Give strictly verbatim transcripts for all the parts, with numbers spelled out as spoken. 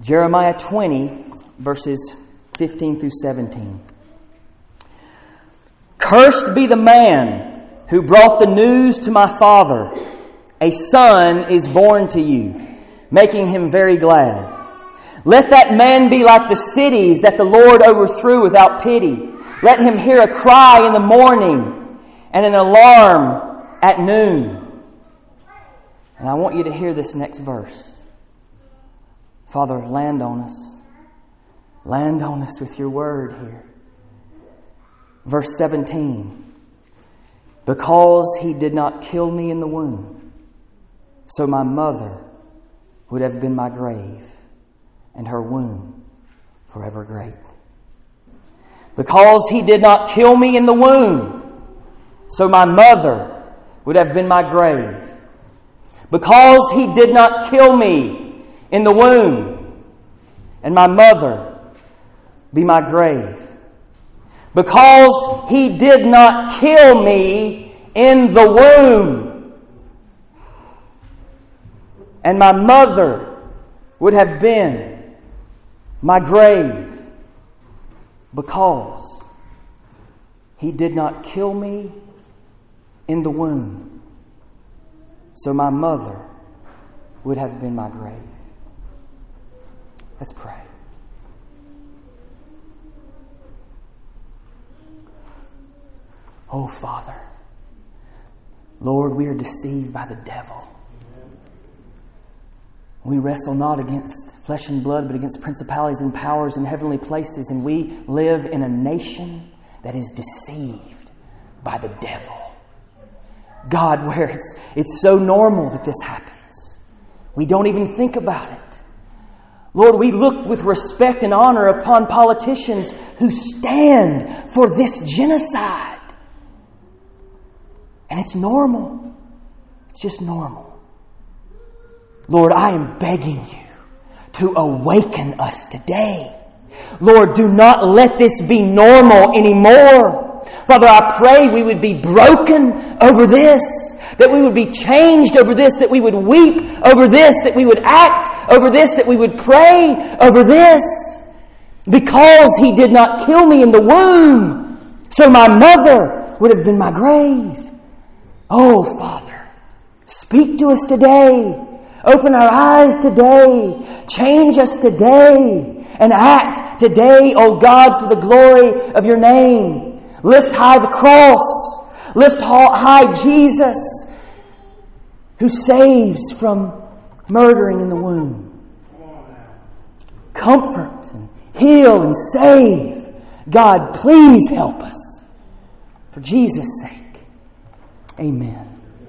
Jeremiah twenty, verses fifteen through seventeen. Cursed be the man who brought the news to my father. A son is born to you, making him very glad. Let that man be like the cities that the Lord overthrew without pity. Let him hear a cry in the morning and an alarm at noon. And I want you to hear this next verse. Father, land on us. Land on us with your word here. Verse seventeen. Because he did not kill me in the womb, so my mother would have been my grave, and her womb forever great. Because he did not kill me in the womb, so my mother would have been my grave. Because he did not kill me in the womb, and my mother be my grave. Because he did not kill me in the womb, and my mother would have been my grave. Because he did not kill me in the womb, so my mother would have been my grave. Let's pray. Oh, Father, Lord, we are deceived by the devil. We wrestle not against flesh and blood, but against principalities and powers in heavenly places. And we live in a nation that is deceived by the devil. God, where it's, it's so normal that this happens. We don't even think about it. Lord, we look with respect and honor upon politicians who stand for this genocide. And it's normal. It's just normal. Lord, I am begging you to awaken us today. Lord, do not let this be normal anymore. Father, I pray we would be broken over this, that we would be changed over this, that we would weep over this, that we would act over this, that we would pray over this. Because he did not kill me in the womb, so my mother would have been my grave. Oh, Father, speak to us today. Open our eyes today. Change us today. And act today, O God, for the glory of your name. Lift high the cross. Lift high Jesus, who saves from murdering in the womb. Comfort and heal and save. God, please help us. For Jesus' sake. Amen.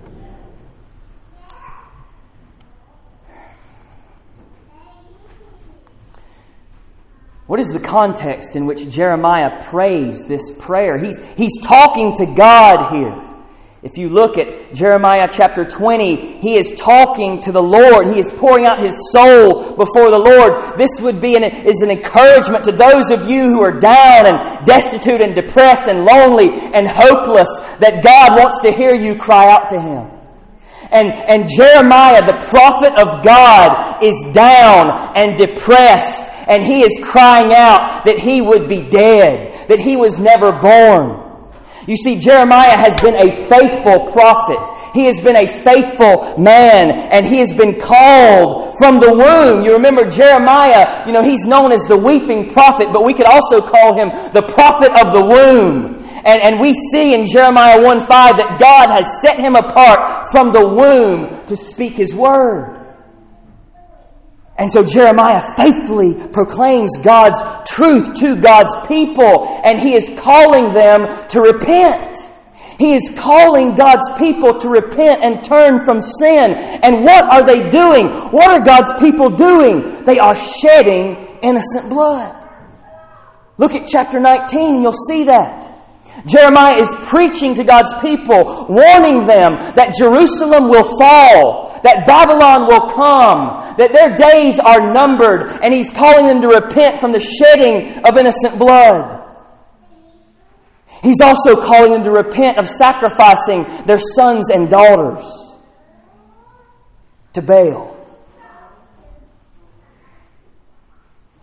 What is the context in which Jeremiah prays this prayer? He's, he's talking to God here. If you look at Jeremiah chapter twenty, he is talking to the Lord. He is pouring out his soul before the Lord. This would be an, is an encouragement to those of you who are down and destitute and depressed and lonely and hopeless, that God wants to hear you cry out to Him. And, and Jeremiah, the prophet of God, is down and depressed, and he is crying out that he would be dead, that he was never born. You see, Jeremiah has been a faithful prophet. He has been a faithful man, and he has been called from the womb. You remember Jeremiah, you know, he's known as the weeping prophet, but we could also call him the prophet of the womb. And, and we see in Jeremiah one five that God has set him apart from the womb to speak His word. And so Jeremiah faithfully proclaims God's truth to God's people, and he is calling them to repent. He is calling God's people to repent and turn from sin. And what are they doing? What are God's people doing? They are shedding innocent blood. Look at chapter nineteen and you'll see that. Jeremiah is preaching to God's people, warning them that Jerusalem will fall, that Babylon will come, that their days are numbered, and he's calling them to repent from the shedding of innocent blood. He's also calling them to repent of sacrificing their sons and daughters to Baal.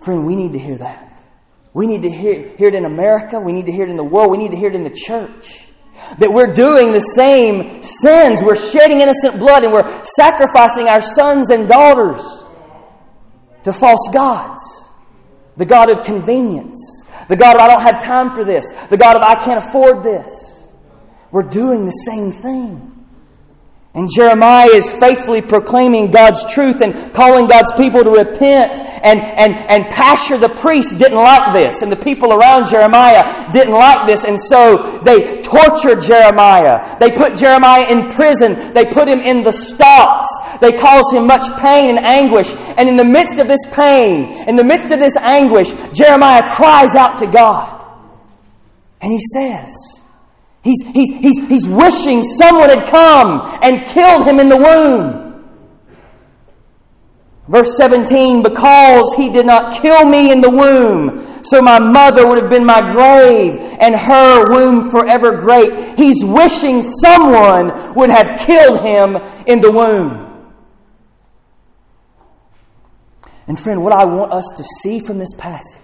Friend, we need to hear that. We need to hear, hear it in America. We need to hear it in the world. We need to hear it in the church. That we're doing the same sins. We're shedding innocent blood and we're sacrificing our sons and daughters to false gods. The God of convenience. The God of I don't have time for this. The God of I can't afford this. We're doing the same thing. And Jeremiah is faithfully proclaiming God's truth and calling God's people to repent. And, and, and Pashur the priest didn't like this. And the people around Jeremiah didn't like this. And so they tortured Jeremiah. They put Jeremiah in prison. They put him in the stocks. They caused him much pain and anguish. And in the midst of this pain, in the midst of this anguish, Jeremiah cries out to God. And he says, He's, he's, he's, he's wishing someone had come and killed him in the womb. Verse seventeen, because he did not kill me in the womb, so my mother would have been my grave, and her womb forever great. He's wishing someone would have killed him in the womb. And friend, what I want us to see from this passage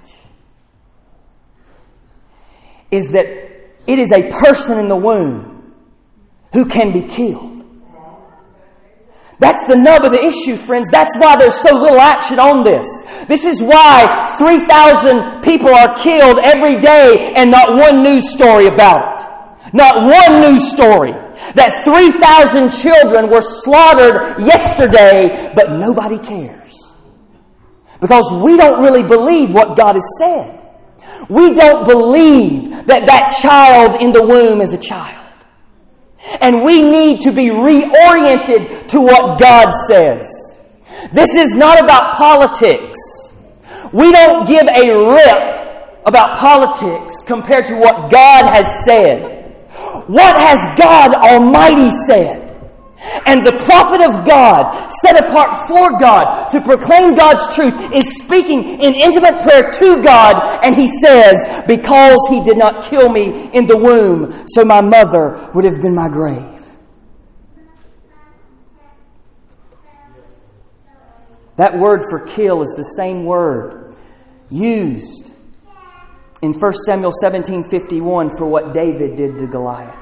is that it is a person in the womb who can be killed. That's the nub of the issue, friends. That's why there's so little action on this. This is why three thousand people are killed every day and not one news story about it. Not one news story. That three thousand children were slaughtered yesterday, but nobody cares. Because we don't really believe what God has said. We don't believe that that child in the womb is a child. And we need to be reoriented to what God says. This is not about politics. We don't give a rip about politics compared to what God has said. What has God Almighty said? And the prophet of God, set apart for God to proclaim God's truth, is speaking in intimate prayer to God, and he says, because he did not kill me in the womb, so my mother would have been my grave. That word for kill is the same word used in First Samuel seventeen fifty-one for what David did to Goliath.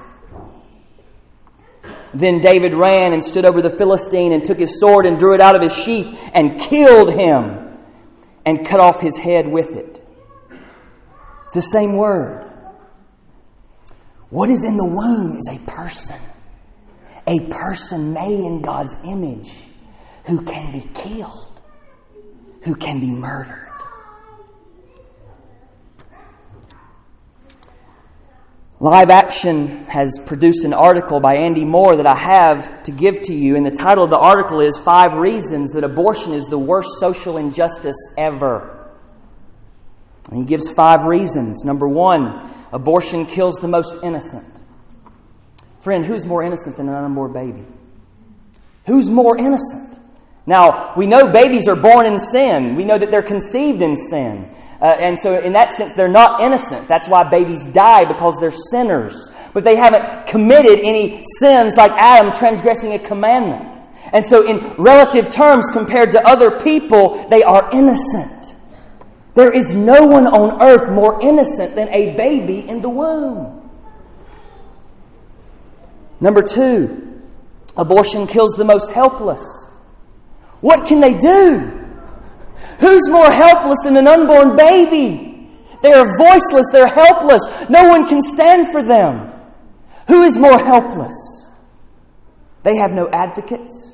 Then David ran and stood over the Philistine and took his sword and drew it out of his sheath and killed him and cut off his head with it. It's the same word. What is in the womb is a person. A person made in God's image who can be killed, who can be murdered. Live Action has produced an article by Andy Moore that I have to give to you, and the title of the article is Five Reasons That Abortion is the Worst Social Injustice Ever. And he gives five reasons. Number one, abortion kills the most innocent. Friend, who's more innocent than an unborn baby? Who's more innocent? Now, we know babies are born in sin. We know that they're conceived in sin. Uh, and so in that sense, they're not innocent. That's why babies die, because they're sinners. But they haven't committed any sins like Adam transgressing a commandment. And so in relative terms, compared to other people, they are innocent. There is no one on earth more innocent than a baby in the womb. Number two, abortion kills the most helpless. What can they do? Who's more helpless than an unborn baby? They are voiceless, they're helpless. No one can stand for them. Who is more helpless? They have no advocates.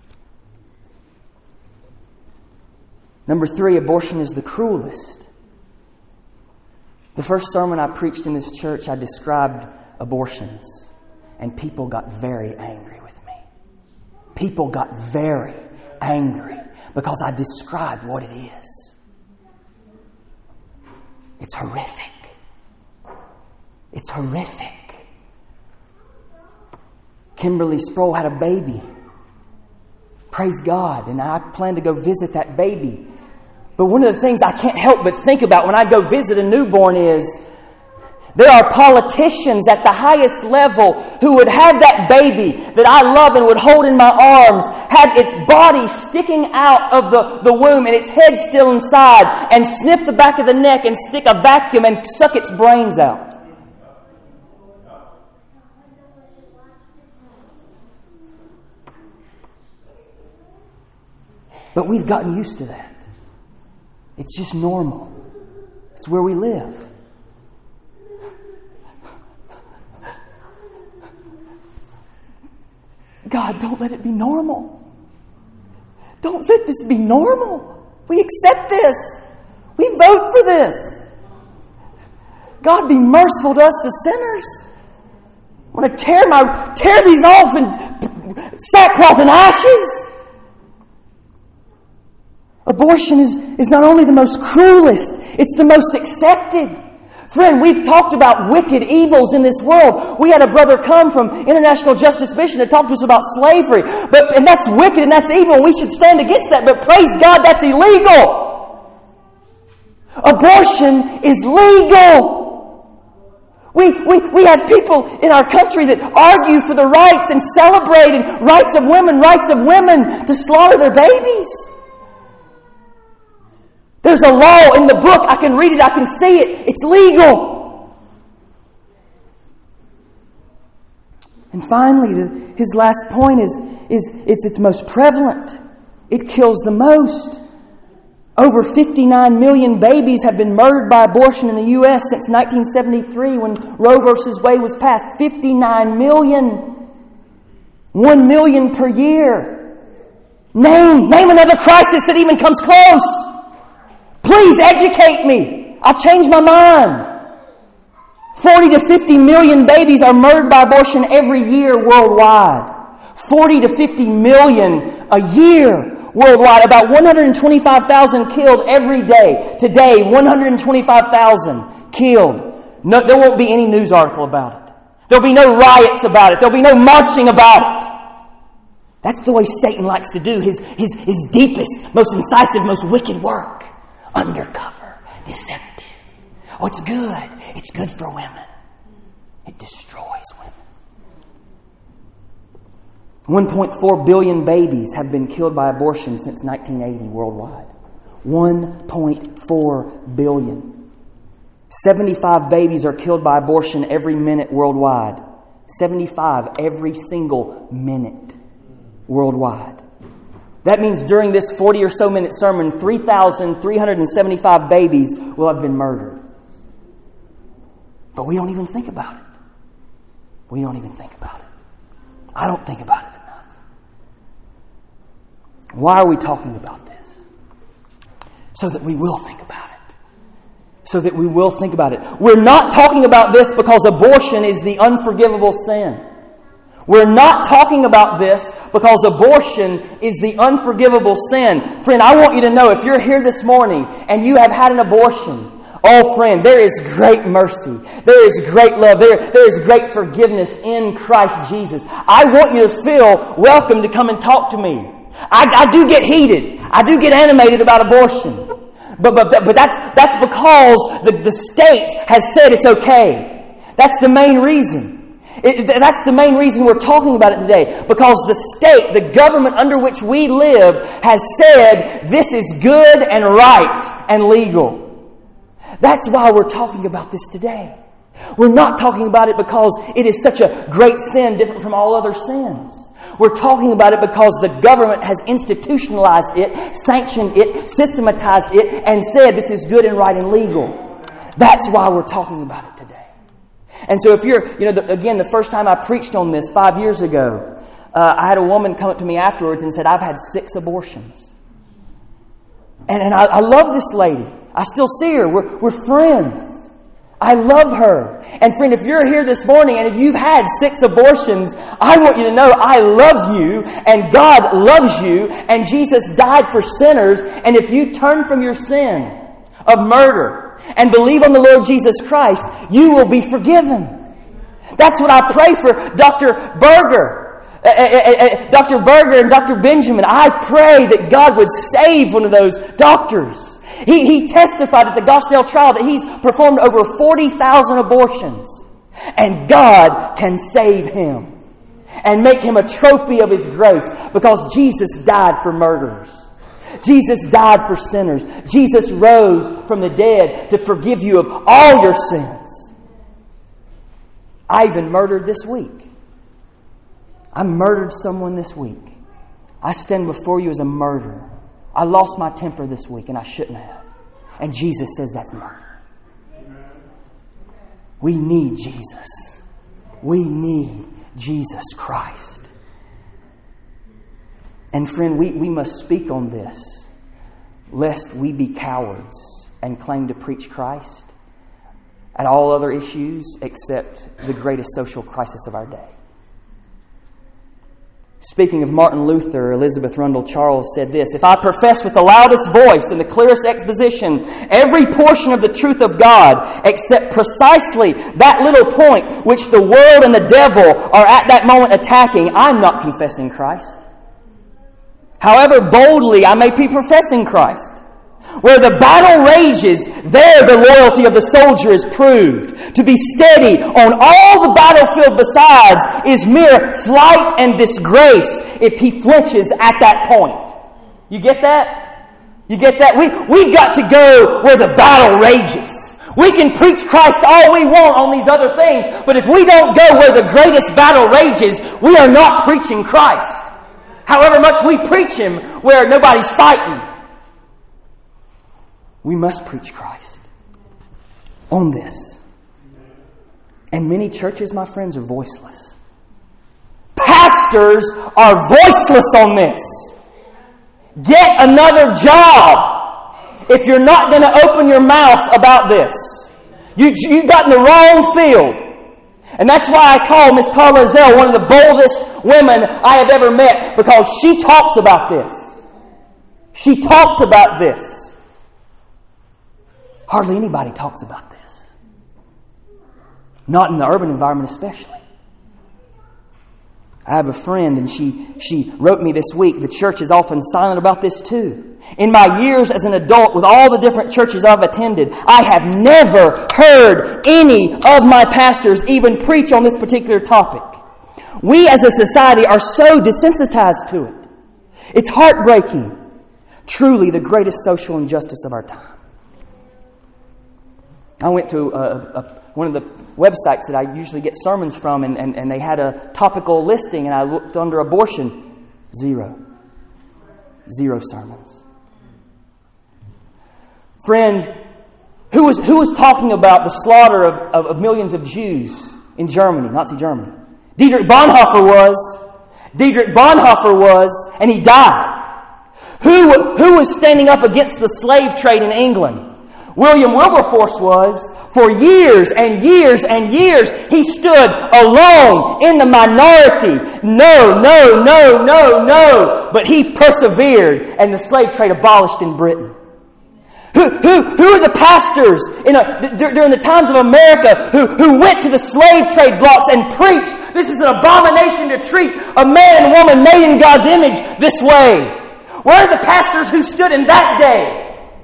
Number three, abortion is the cruelest. The first sermon I preached in this church, I described abortions. And people got very angry with me. People got very angry. Because I described what it is. It's horrific. It's horrific. Kimberly Sproul had a baby. Praise God. And I plan to go visit that baby. But one of the things I can't help but think about when I go visit a newborn is There are politicians at the highest level who would have that baby that I love and would hold in my arms, have its body sticking out of the, the womb and its head still inside, and snip the back of the neck and stick a vacuum and suck its brains out. But we've gotten used to that. It's just normal. It's where we live. God, don't let it be normal. Don't let this be normal. We accept this. We vote for this. God, be merciful to us, the sinners. I want to tear my tear these off in sackcloth and ashes. Abortion is, is not only the most cruelest, it's the most accepted. Friend, we've talked about wicked evils in this world. We had a brother come from International Justice Mission to talk to us about slavery. But and that's wicked and that's evil. We should stand against that. But praise God, that's illegal. Abortion is legal. We, we, we have people in our country that argue for the rights and celebrate and rights of women, rights of women to slaughter their babies. There's a law in the book. I can read it. I can see it. It's legal. And finally, the, his last point is, is it's its most prevalent. It kills the most. Over fifty-nine million babies have been murdered by abortion in the U S since nineteen seventy-three when Roe versus Wade was passed. fifty-nine million. One million per year. Name, name another crisis that even comes close. Please educate me. I'll change my mind. forty to fifty million babies are murdered by abortion every year worldwide. forty to fifty million a year worldwide. About one hundred twenty-five thousand killed every day. Today, one hundred twenty-five thousand killed. No, there won't be any news article about it. There'll be no riots about it. There'll be no marching about it. That's the way Satan likes to do his, his, his deepest, most incisive, most wicked work. Undercover, deceptive. Oh, it's good. It's good for women. It destroys women. one point four billion babies have been killed by abortion since nineteen eighty worldwide. one point four billion. seventy-five babies are killed by abortion every minute worldwide. seventy-five every single minute worldwide. That means during this forty or so minute sermon, three thousand three hundred seventy-five babies will have been murdered. But we don't even think about it. We don't even think about it. I don't think about it enough. Why are we talking about this? So that we will think about it. So that we will think about it. We're not talking about this because abortion is the unforgivable sin. We're not talking about this because abortion is the unforgivable sin. Friend, I want you to know if you're here this morning and you have had an abortion, oh friend, there is great mercy. There is great love. There, there is great forgiveness in Christ Jesus. I want you to feel welcome to come and talk to me. I, I do get heated. I do get animated about abortion. But, but, but that's, that's because the, the state has said it's okay. That's the main reason. It, that's the main reason we're talking about it today. Because the state, the government under which we live, has said this is good and right and legal. That's why we're talking about this today. We're not talking about it because it is such a great sin, different from all other sins. We're talking about it because the government has institutionalized it, sanctioned it, systematized it, and said this is good and right and legal. That's why we're talking about it today. And so if you're, you know, the, again, the first time I preached on this five years ago, uh, I had a woman come up to me afterwards and said, I've had six abortions. And, and I, I love this lady. I still see her. We're, we're friends. I love her. And friend, if you're here this morning and if you've had six abortions, I want you to know I love you and God loves you and Jesus died for sinners. And if you turn from your sin of murder and believe on the Lord Jesus Christ, you will be forgiven. That's what I pray for Doctor Berger. Uh, uh, uh, Doctor Berger and Doctor Benjamin. I pray that God would save one of those doctors. He, he testified at the Gospel trial that he's performed over forty thousand abortions. And God can save him and make him a trophy of His grace because Jesus died for murderers. Jesus died for sinners. Jesus rose from the dead to forgive you of all your sins. I even murdered this week. I murdered someone this week. I stand before you as a murderer. I lost my temper this week and I shouldn't have. And Jesus says that's murder. We need Jesus. We need Jesus Christ. And friend, we, we must speak on this, lest we be cowards and claim to preach Christ at all other issues except the greatest social crisis of our day. Speaking of Martin Luther, Elizabeth Rundle Charles said this: "If I profess with the loudest voice and the clearest exposition every portion of the truth of God except precisely that little point which the world and the devil are at that moment attacking, I'm not confessing Christ. However boldly I may be professing Christ. Where the battle rages, there the loyalty of the soldier is proved. To be steady on all the battlefield besides is mere flight and disgrace if he flinches at that point." You get that? You get that? We, we've got to go where the battle rages. We can preach Christ all we want on these other things, but if we don't go where the greatest battle rages, we are not preaching Christ. However much we preach Him where nobody's fighting. We must preach Christ on this. And many churches, my friends, are voiceless. Pastors are voiceless on this. Get another job if you're not going to open your mouth about this. You, you've got in the wrong field. And that's why I call Miss Carla Zell one of the boldest women I have ever met, because she talks about this. She talks about this. Hardly anybody talks about this. Not in the urban environment especially. I have a friend and she, she wrote me this week, the church is often silent about this too. In my years as an adult with all the different churches I've attended, I have never heard any of my pastors even preach on this particular topic. We as a society are so desensitized to it. It's heartbreaking. Truly the greatest social injustice of our time. I went to a, a, one of the websites that I usually get sermons from, and, and, and they had a topical listing, and I looked under abortion. Zero. Zero sermons. Friend, who was, who was talking about the slaughter of, of, of millions of Jews in Germany, Nazi Germany? Dietrich Bonhoeffer was. Dietrich Bonhoeffer was, and he died. Who, who was standing up against the slave trade in England? William Wilberforce was. For years and years and years, he stood alone in the minority. No, no, no, no, no. But he persevered, and the slave trade abolished in Britain. Who, who, who are the pastors in a, d- during the times of America who, who went to the slave trade blocks and preached, this is an abomination to treat a man and woman made in God's image this way? Where are the pastors who stood in that day?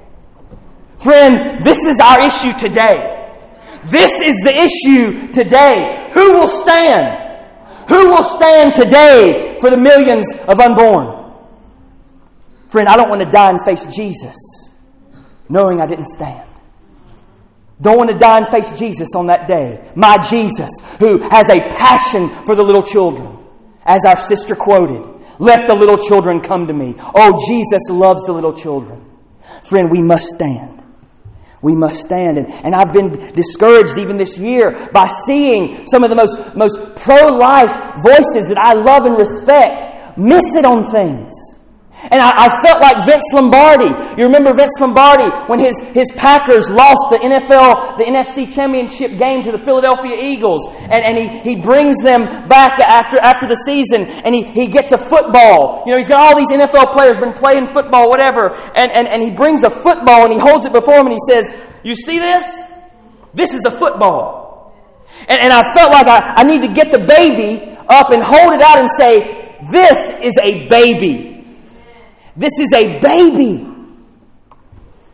Friend, this is our issue today. This is the issue today. Who will stand? Who will stand today for the millions of unborn? Friend, I don't want to die and face Jesus knowing I didn't stand. Don't want to die and face Jesus on that day. My Jesus, who has a passion for the little children. As our sister quoted, "Let the little children come to me." Oh, Jesus loves the little children. Friend, we must stand. We must stand. And, and I've been discouraged even this year by seeing some of the most, most pro-life voices that I love and respect miss it on things. And I, I felt like Vince Lombardi. You remember Vince Lombardi when his, his Packers lost the N F L, the N F C championship game to the Philadelphia Eagles. And, and he, he brings them back after, after the season and he, he gets a football. You know, he's got all these N F L players been playing football, whatever. And, and, and he brings a football and he holds it before him and he says, "You see this? This is a football." And, and I felt like I, I need to get the baby up and hold it out and say, "This is a baby. This is a baby."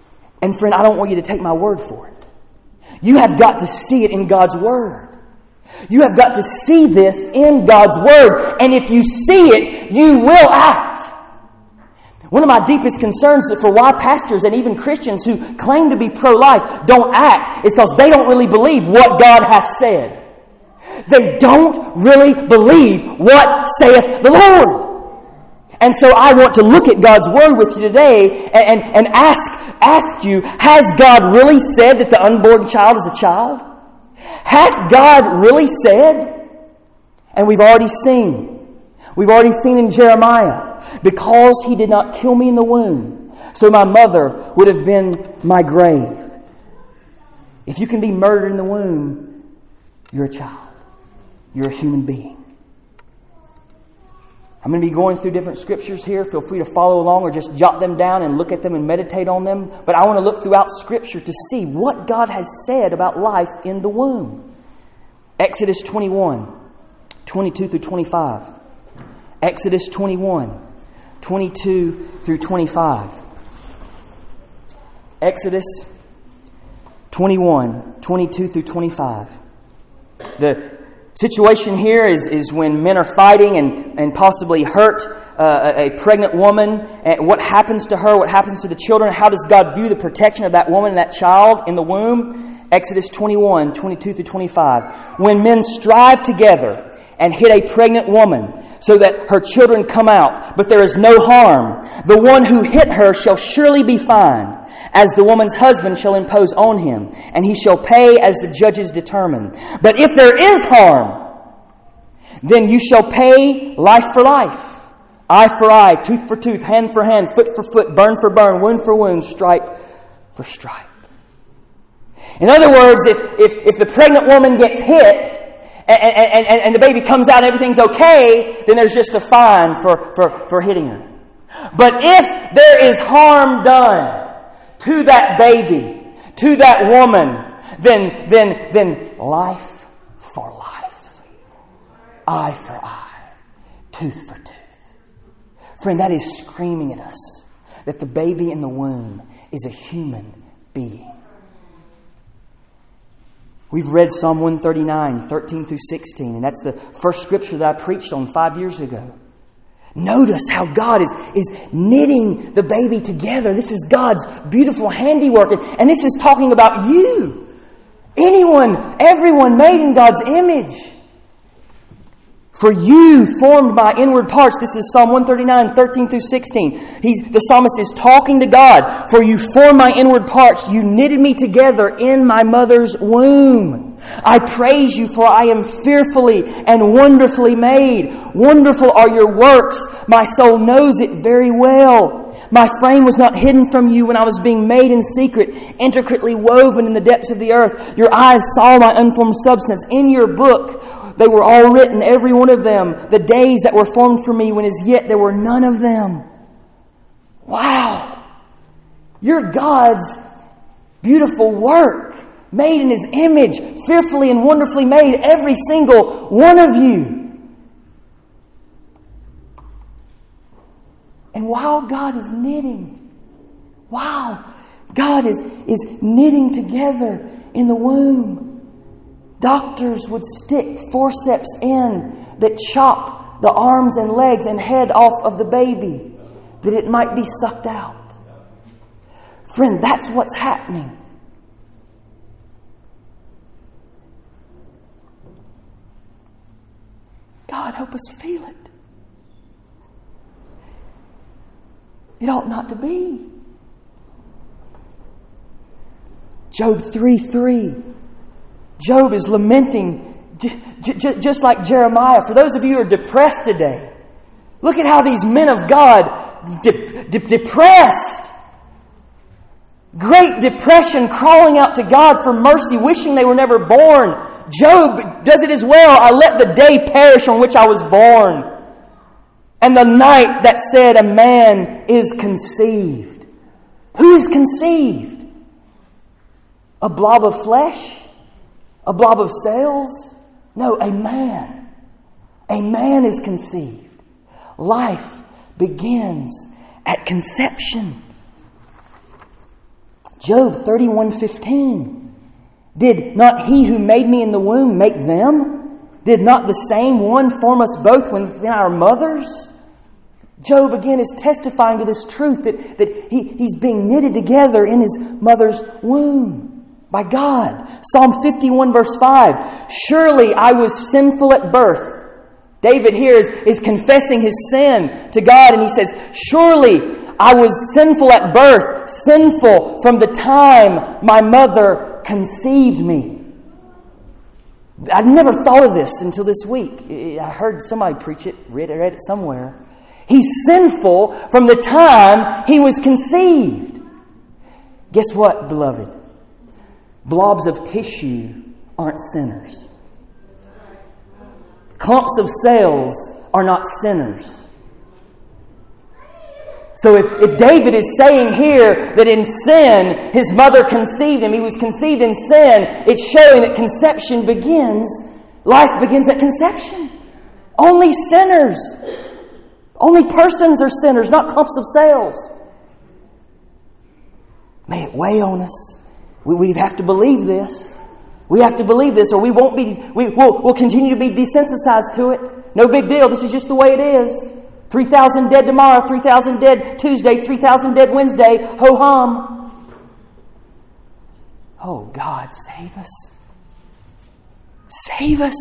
And friend, I don't want you to take my word for it. You have got to see it in God's Word. You have got to see this in God's Word. And if you see it, you will act. One of my deepest concerns for why pastors and even Christians who claim to be pro-life don't act is because they don't really believe what God hath said. They don't really believe what saith the Lord. And so I want to look at God's Word with you today and, and, and ask, ask you, has God really said that the unborn child is a child? Hath God really said? And we've already seen. We've already seen in Jeremiah, because He did not kill me in the womb, so my mother would have been my grave. If you can be murdered in the womb, you're a child. You're a human being. I'm going to be going through different scriptures here. Feel free to follow along or just jot them down and look at them and meditate on them. But I want to look throughout Scripture to see what God has said about life in the womb. Exodus twenty-one, twenty-two through twenty-five. Exodus twenty-one, twenty-two through twenty-five. Exodus twenty-one, twenty-two through twenty-five. The situation here is, is when men are fighting and, and possibly hurt uh, a pregnant woman. And what happens to her? What happens to the children? How does God view the protection of that woman and that child in the womb? Exodus twenty-one, twenty-two through twenty-five. When men strive together and hit a pregnant woman so that her children come out, but there is no harm, the one who hit her shall surely be fined, as the woman's husband shall impose on him, and he shall pay as the judges determine. But if there is harm, then you shall pay life for life, eye for eye, tooth for tooth, hand for hand, foot for foot, burn for burn, wound for wound, stripe for stripe. In other words, if, if, if the pregnant woman gets hit, And, and, and, and the baby comes out and everything's okay, then there's just a fine for, for, for hitting her. But if there is harm done to that baby, to that woman, then, then, then life for life. Eye for eye. Tooth for tooth. Friend, that is screaming at us that the baby in the womb is a human being. We've read Psalm one thirty-nine, thirteen through sixteen, and that's the first scripture that I preached on five years ago. Notice how God is, is knitting the baby together. This is God's beautiful handiwork, and, and this is talking about you. Anyone, everyone made in God's image. For you formed my inward parts. This is Psalm one thirty-nine, thirteen through sixteen. He's, the psalmist is talking to God. For you formed my inward parts. You knitted me together in my mother's womb. I praise you, for I am fearfully and wonderfully made. Wonderful are your works. My soul knows it very well. My frame was not hidden from you when I was being made in secret, intricately woven in the depths of the earth. Your eyes saw my unformed substance. In your book they were all written, every one of them, the days that were formed for me, when as yet there were none of them. Wow! You're God's beautiful work, made in His image, fearfully and wonderfully made, every single one of you. And while God is knitting, while God is, is knitting together in the womb, doctors would stick forceps in that chop the arms and legs and head off of the baby, that it might be sucked out. Friend, that's what's happening. God, help us feel it. It ought not to be. Job three three. Job is lamenting j- j- just like Jeremiah. For those of you who are depressed today, look at how these men of God de- de- depressed. Great depression, crawling out to God for mercy, wishing they were never born. Job does it as well. I let the day perish on which I was born, and the night that said a man is conceived. Who is conceived? A blob of flesh? A blob of cells? No, a man. A man is conceived. Life begins at conception. Job thirty-one fifteen. Did not He who made me in the womb make them? Did not the same one form us both within our mothers? Job again is testifying to this truth that, that he, he's being knitted together in his mother's womb by God. Psalm fifty-one verse five. Surely I was sinful at birth. David here is, is confessing his sin to God, and he says, surely I was sinful at birth, sinful from the time my mother conceived me. I'd never thought of this until this week. I heard somebody preach it, read it, read it somewhere. He's sinful from the time he was conceived. Guess what, beloved? Blobs of tissue aren't sinners. Clumps of cells are not sinners. So if, if David is saying here that in sin his mother conceived him, he was conceived in sin, it's showing that conception begins, life begins at conception. Only sinners, only persons are sinners, not clumps of cells. May it weigh on us. We, we have to believe this. We have to believe this, or we won't be. We, we'll, we'll continue to be desensitized to it. No big deal. This is just the way it is. Three thousand dead tomorrow. Three thousand dead Tuesday. Three thousand dead Wednesday. Ho hum. Oh God, save us! Save us!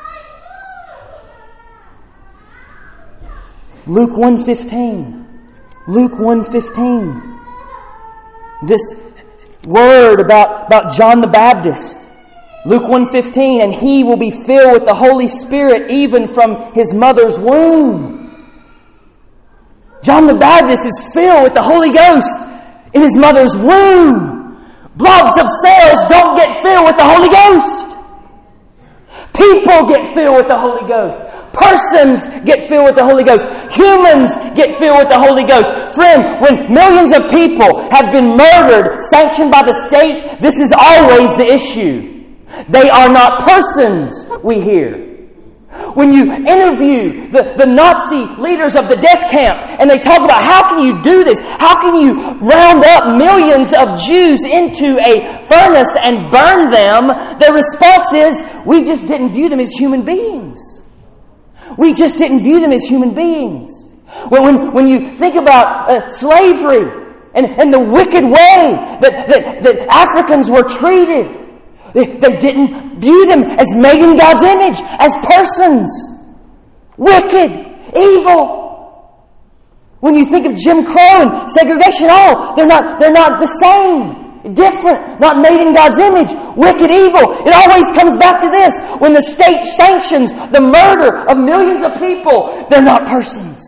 Luke one fifteen. Luke one fifteen. This word about about John the Baptist. Luke one fifteen, and he will be filled with the Holy Spirit even from his mother's womb. John the Baptist is filled with the Holy Ghost in his mother's womb. Blobs of cells don't get filled with the Holy Ghost. People get filled with the Holy Ghost. Persons get filled with the Holy Ghost. Humans get filled with the Holy Ghost. Friend, when millions of people have been murdered, sanctioned by the state, this is always the issue. They are not persons, we hear. When you interview the, the Nazi leaders of the death camp and they talk about how can you do this? How can you round up millions of Jews into a furnace and burn them? Their response is, we just didn't view them as human beings. We just didn't view them as human beings. When, when, when you think about uh, slavery and, and the wicked way that, that, that Africans were treated, They, they didn't view them as made in God's image, as persons. Wicked, evil. When you think of Jim Crow and segregation, oh, they're not, they're not the same. Different, not made in God's image. Wicked, evil. It always comes back to this. When the state sanctions the murder of millions of people, they're not persons.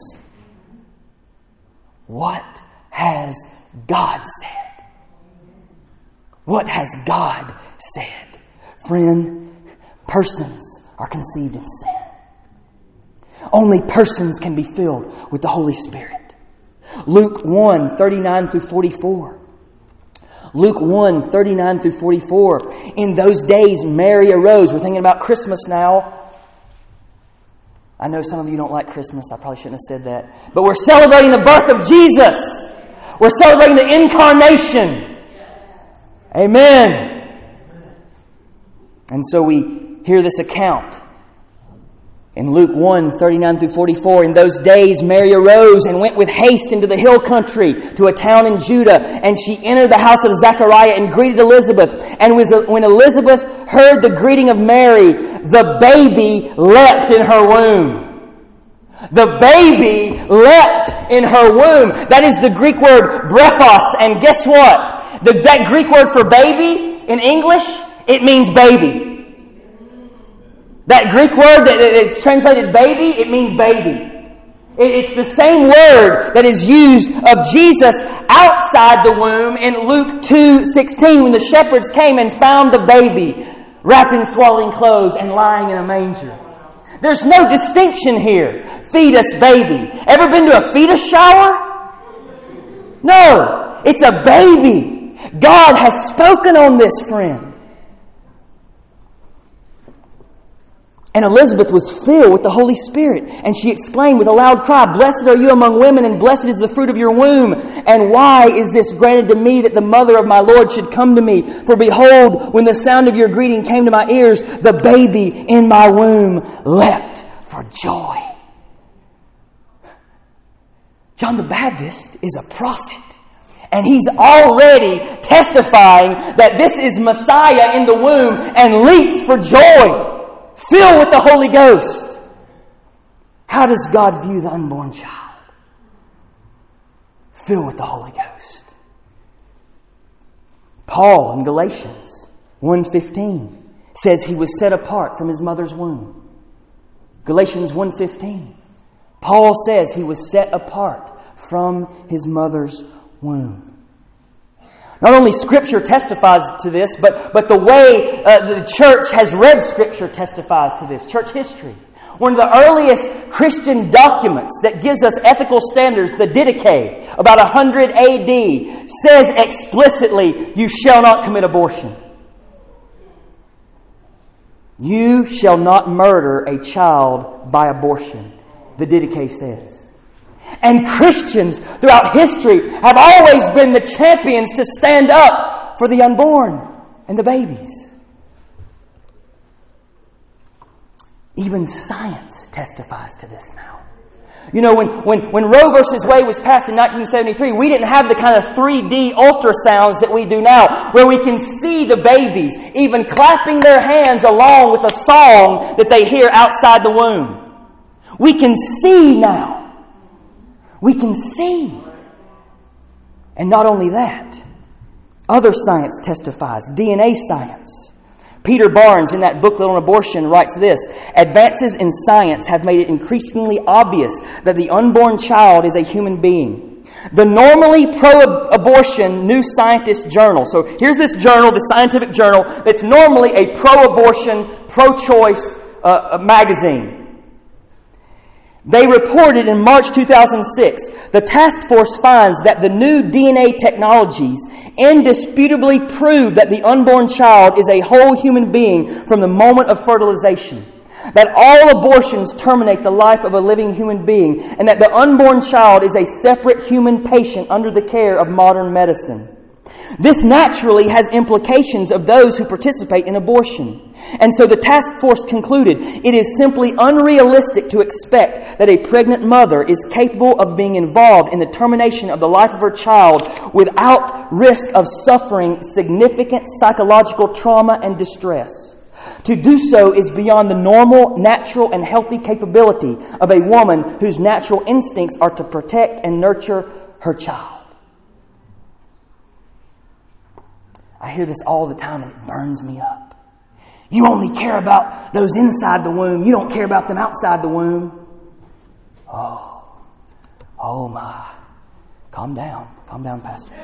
What has God said? What has God said? Friend, persons are conceived in sin. Only persons can be filled with the Holy Spirit. Luke one, thirty-nine through forty-four. Luke one, thirty-nine through forty-four. In those days Mary arose. We're thinking about Christmas now. I know some of you don't like Christmas. I probably shouldn't have said that. But we're celebrating the birth of Jesus. We're celebrating the incarnation. Amen. And so we hear this account in Luke one, thirty-nine through forty-four. In those days Mary arose and went with haste into the hill country to a town in Judah. And she entered the house of Zechariah and greeted Elizabeth. And when Elizabeth heard the greeting of Mary, the baby leapt in her womb. The baby leapt in her womb. That is the Greek word brephos. And guess what? The, that Greek word for baby in English, it means baby. That Greek word that it's translated baby, it means baby. It's the same word that is used of Jesus outside the womb in Luke two sixteen when the shepherds came and found the baby wrapped in swaddling clothes and lying in a manger. There's no distinction here. Fetus, baby. Ever been to a fetus shower? No. It's a baby. God has spoken on this, friend. And Elizabeth was filled with the Holy Spirit, and she exclaimed with a loud cry, "Blessed are you among women, and blessed is the fruit of your womb. And why is this granted to me, that the mother of my Lord should come to me? For behold, when the sound of your greeting came to my ears, the baby in my womb leapt for joy." John the Baptist is a prophet, and he's already testifying that this is Messiah in the womb, and leaps for joy, filled with the Holy Ghost. How does God view the unborn child? Filled with the Holy Ghost. Paul in Galatians one fifteen says he was set apart from his mother's womb. Galatians one fifteen. Paul says he was set apart from his mother's womb. Not only Scripture testifies to this, but, but the way uh, the church has read Scripture testifies to this. Church history. One of the earliest Christian documents that gives us ethical standards, the Didache, about one hundred A D, says explicitly, "You shall not commit abortion. You shall not murder a child by abortion," the Didache says. And Christians throughout history have always been the champions to stand up for the unborn and the babies. Even science testifies to this now. You know, when, when, when Roe versus Wade was passed in nineteen seventy-three, we didn't have the kind of three D ultrasounds that we do now, where we can see the babies even clapping their hands along with a song that they hear outside the womb. We can see now. We can see. And not only that, other science testifies, D N A science. Peter Barnes, in that booklet on abortion, writes this: "Advances in science have made it increasingly obvious that the unborn child is a human being. The normally pro-abortion New Scientist journal," so here's this journal, the scientific journal, that's normally a pro-abortion, pro-choice uh, magazine. They reported in March two thousand six, the task force finds that the new D N A technologies indisputably prove that the unborn child is a whole human being from the moment of fertilization. That all abortions terminate the life of a living human being, and that the unborn child is a separate human patient under the care of modern medicine. This naturally has implications of those who participate in abortion. And so the task force concluded it is simply unrealistic to expect that a pregnant mother is capable of being involved in the termination of the life of her child without risk of suffering significant psychological trauma and distress. To do so is beyond the normal, natural, and healthy capability of a woman whose natural instincts are to protect and nurture her child. I hear this all the time and it burns me up. You only care about those inside the womb. You don't care about them outside the womb. Oh, oh my. Calm down. Calm down, Pastor.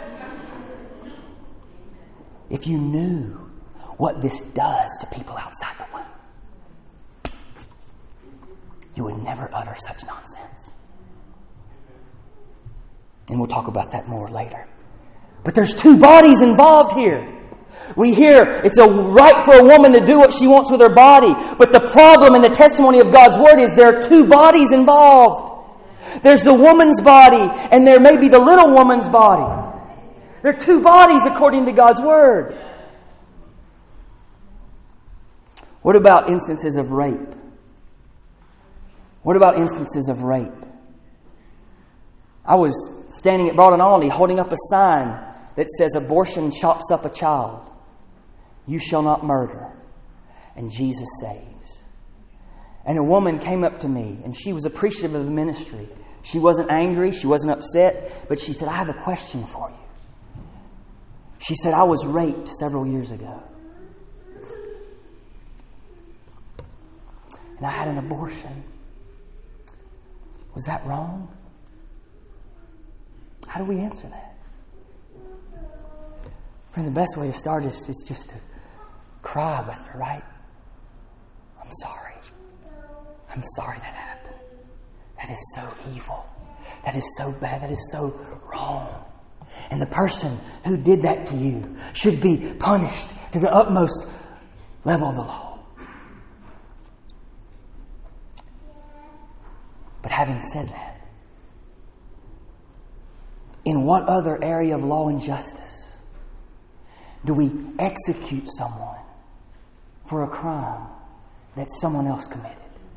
If you knew what this does to people outside the womb, you would never utter such nonsense. And we'll talk about that more later. But there's two bodies involved here. We hear it's a right for a woman to do what she wants with her body. But the problem in the testimony of God's Word is there are two bodies involved. There's the woman's body, and there may be the little woman's body. There are two bodies according to God's Word. What about instances of rape? What about instances of rape? I was standing at Broad and Alney holding up a sign that says abortion chops up a child. You shall not murder. And Jesus saves. And a woman came up to me and she was appreciative of the ministry. She wasn't angry. She wasn't upset. But she said, I have a question for you. She said, I was raped several years ago. And I had an abortion. Was that wrong? How do we answer that? Friend, the best way to start is, is just to cry with her, right? I'm sorry. I'm sorry that happened. That is so evil. That is so bad. That is so wrong. And the person who did that to you should be punished to the utmost level of the law. But having said that, in what other area of law and justice do we execute someone for a crime that someone else committed?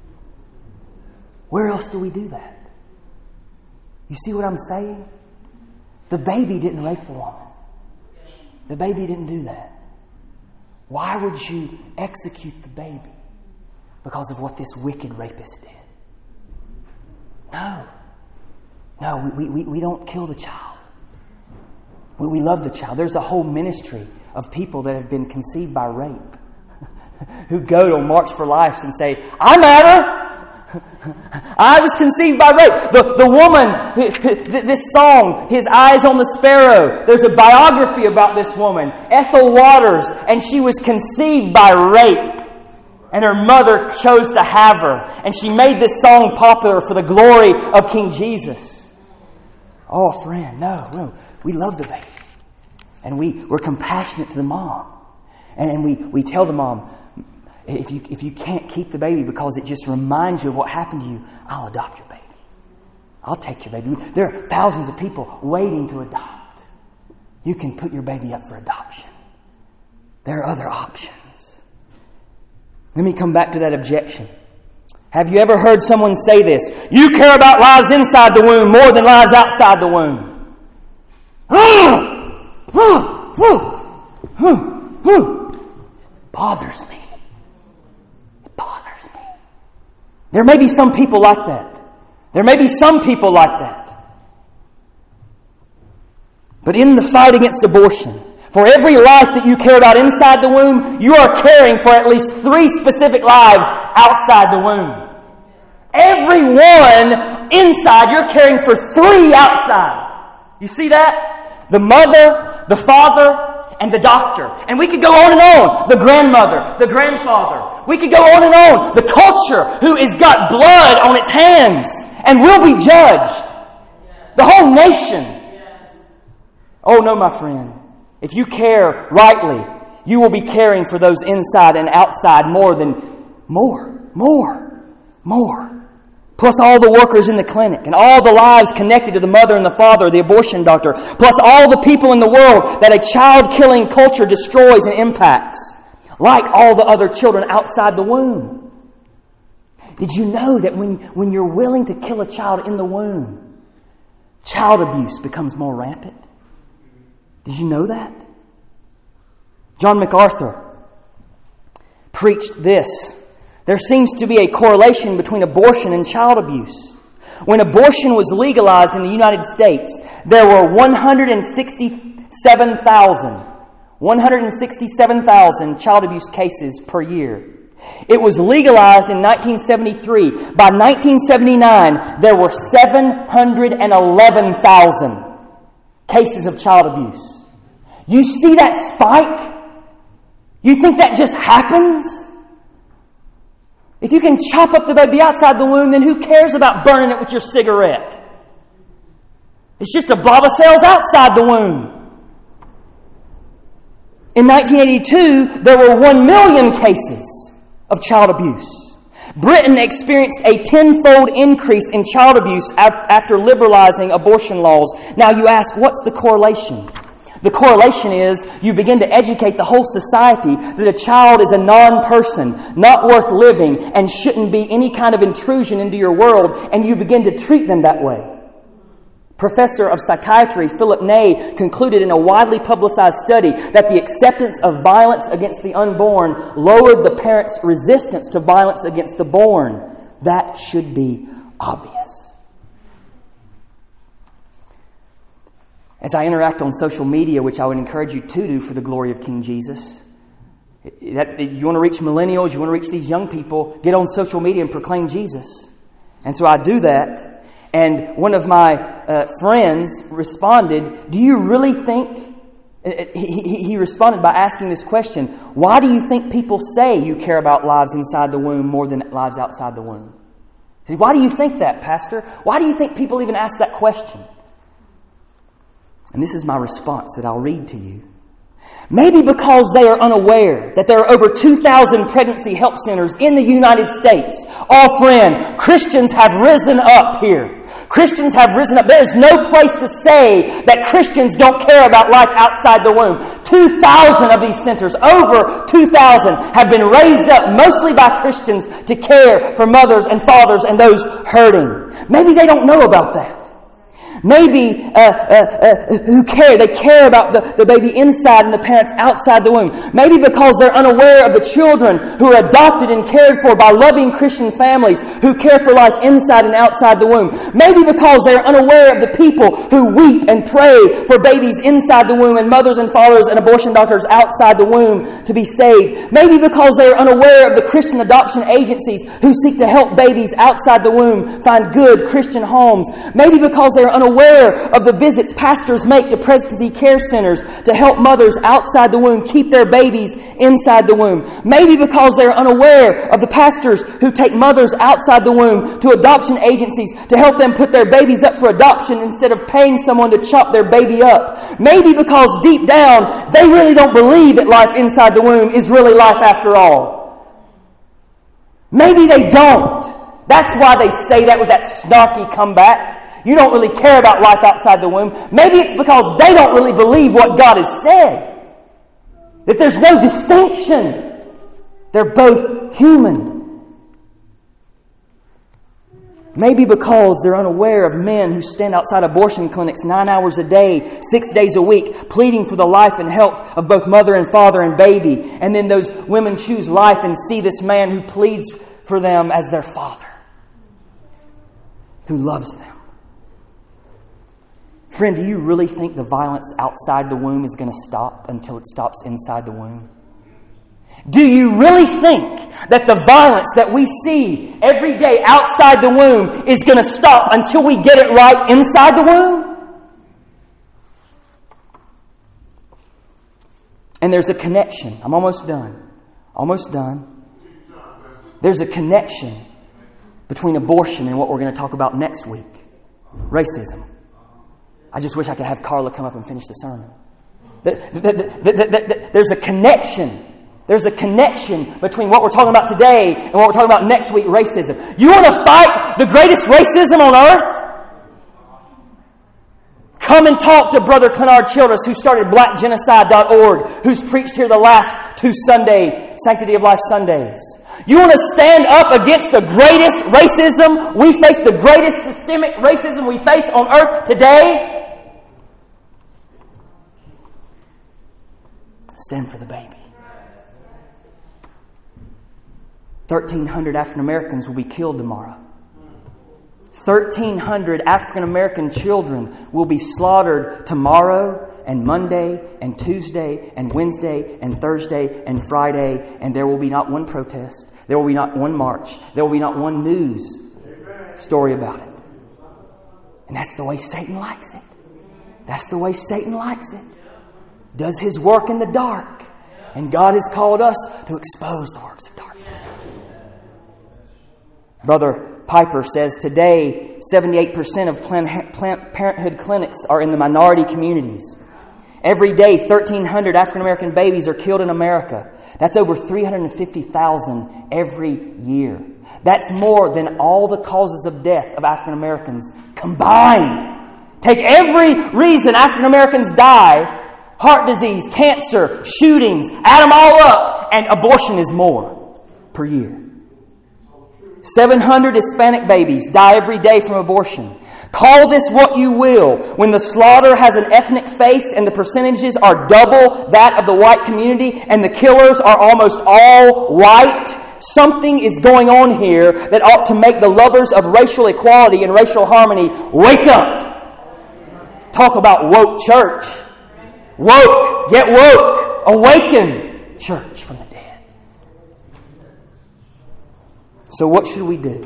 Where else do we do that? You see what I'm saying? The baby didn't rape the woman. The baby didn't do that. Why would you execute the baby? Because of what this wicked rapist did. No. No, we, we, we don't kill the child. We, we love the child. There's a whole ministry of people that have been conceived by rape who go to March for Life and say, I matter. I was conceived by rape. The, the woman, this song, His Eyes on the Sparrow, there's a biography about this woman, Ethel Waters, and she was conceived by rape. And her mother chose to have her. And she made this song popular for the glory of King Jesus. Oh, friend, no, no. We love the baby. And we, we're compassionate to the mom. And, and we, we tell the mom, if you, if you can't keep the baby because it just reminds you of what happened to you, I'll adopt your baby. I'll take your baby. There are thousands of people waiting to adopt. You can put your baby up for adoption. There are other options. Let me come back to that objection. Have you ever heard someone say this? You care about lives inside the womb more than lives outside the womb. Bothers me. It bothers me. There may be some people like that. There may be some people like that. But in the fight against abortion, for every life that you care about inside the womb, you are caring for at least three specific lives outside the womb. Every one inside, you're caring for three outside. You see that? The mother, the father, and the doctor. And we could go on and on. The grandmother, the grandfather. We could go on and on. The culture who has got blood on its hands and will be judged. The whole nation. Oh no, my friend. If you care rightly, you will be caring for those inside and outside more than, more, more, more. Plus all the workers in the clinic and all the lives connected to the mother and the father, the abortion doctor. Plus all the people in the world that a child-killing culture destroys and impacts. Like all the other children outside the womb. Did you know that when, when you're willing to kill a child in the womb, child abuse becomes more rampant? Did you know that? John MacArthur preached this. There seems to be a correlation between abortion and child abuse. When abortion was legalized in the United States, there were one hundred sixty-seven thousand, one hundred sixty-seven thousand child abuse cases per year. It was legalized in nineteen seventy-three. By nineteen seventy-nine, there were seven hundred eleven thousand cases of child abuse. You see that spike? You think that just happens? If you can chop up the baby outside the womb, then who cares about burning it with your cigarette? It's just a blob of cells outside the womb. In nineteen eighty-two, there were one million cases of child abuse. Britain experienced a tenfold increase in child abuse after liberalizing abortion laws. Now you ask, what's the correlation? The correlation is you begin to educate the whole society that a child is a non-person, not worth living, and shouldn't be any kind of intrusion into your world, and you begin to treat them that way. Professor of psychiatry Philip Ney concluded in a widely publicized study that the acceptance of violence against the unborn lowered the parents' resistance to violence against the born. That should be obvious. As I interact on social media, which I would encourage you to do for the glory of King Jesus, that you want to reach millennials, you want to reach these young people, get on social media and proclaim Jesus. And so I do that. And one of my uh, friends responded, do you really think... He, he responded by asking this question, why do you think people say you care about lives inside the womb more than lives outside the womb? He said, why do you think that, Pastor? Why do you think people even ask that question? And this is my response that I'll read to you. Maybe because they are unaware that there are over two thousand pregnancy help centers in the United States. Oh, friend, Christians have risen up here. Christians have risen up. There's no place to say that Christians don't care about life outside the womb. two thousand of these centers, over two thousand, have been raised up mostly by Christians to care for mothers and fathers and those hurting. Maybe they don't know about that. Maybe uh, uh, uh, who care? They care about the, the baby inside and the parents outside the womb. Maybe because they're unaware of the children who are adopted and cared for by loving Christian families who care for life inside and outside the womb. Maybe because they're unaware of the people who weep and pray for babies inside the womb and mothers and fathers and abortion doctors outside the womb to be saved. Maybe because they are unaware of the Christian adoption agencies who seek to help babies outside the womb find good Christian homes. Maybe because they are unaware aware of the visits pastors make to pregnancy care centers to help mothers outside the womb keep their babies inside the womb. Maybe because they're unaware of the pastors who take mothers outside the womb to adoption agencies to help them put their babies up for adoption instead of paying someone to chop their baby up. Maybe because deep down they really don't believe that life inside the womb is really life after all. Maybe they don't. That's why they say that with that snarky comeback. You don't really care about life outside the womb. Maybe it's because they don't really believe what God has said. That there's no distinction. They're both human. Maybe because they're unaware of men who stand outside abortion clinics nine hours a day, six days a week, pleading for the life and health of both mother and father and baby. And then those women choose life and see this man who pleads for them as their father, who loves them. Friend, do you really think the violence outside the womb is going to stop until it stops inside the womb? Do you really think that the violence that we see every day outside the womb is going to stop until we get it right inside the womb? And there's a connection. I'm almost done. Almost done. There's a connection between abortion and what we're going to talk about next week. Racism. I just wish I could have Carla come up and finish the sermon. There's a connection. There's a connection between what we're talking about today and what we're talking about next week, racism. You want to fight the greatest racism on earth? Come and talk to Brother Clenard Childress, who started black genocide dot org, who's preached here the last two Sunday, Sanctity of Life Sundays. You want to stand up against the greatest racism we face, the greatest systemic racism we face on earth today? Stand for the baby. thirteen hundred African Americans will be killed tomorrow. thirteen hundred African American children will be slaughtered tomorrow and Monday and Tuesday and Wednesday and Thursday and Friday, and there will be not one protest. There will be not one march. There will be not one news story about it. And that's the way Satan likes it. That's the way Satan likes it. Does his work in the dark. And God has called us to expose the works of darkness. Brother Piper says today seventy-eight percent of Planned Parenthood clinics are in the minority communities. Every day, thirteen hundred African American babies are killed in America. That's over three hundred fifty thousand every year. That's more than all the causes of death of African Americans combined. Take every reason African Americans die, heart disease, cancer, shootings, add them all up, and abortion is more per year. seven hundred Hispanic babies die every day from abortion. Call this what you will. When the slaughter has an ethnic face and the percentages are double that of the white community and the killers are almost all white, something is going on here that ought to make the lovers of racial equality and racial harmony wake up. Talk about woke church. Woke. Get woke. Awaken church from the dead. So what should we do?